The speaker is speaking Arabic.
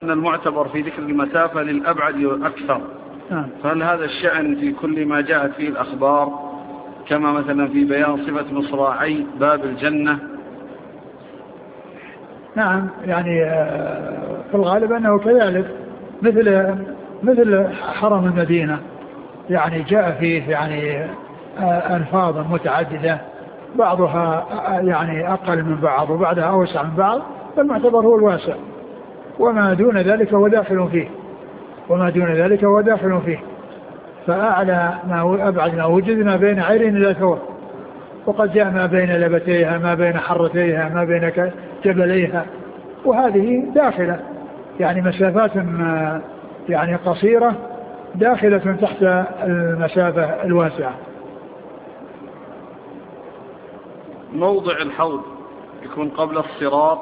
أن المعتبر في ذكر المسافة للأبعد أكثر، فهل هذا الشأن في كل ما جاءت فيه الأخبار كما مثلا في بيان صفة مصراعي باب الجنة؟ نعم، يعني في الغالب أنه كذلك، مثل حرم المدينة، يعني جاء فيه يعني ألفاظ متعددة بعضها يعني أقل من بعض وبعدها أوسع من بعض، فالمعتبر هو الواسع، وما دون ذلك هو داخل فيه. فأعلى ما أبعد ما وجد ما بين عين إلى ثور، وقد جاء ما بين لبتيها، ما بين حرتيها، ما بين جبليها، وهذه داخلة، يعني مسافات يعني قصيرة داخلة تحت المسافة الواسعة. موضع الحوض يكون قبل الصراط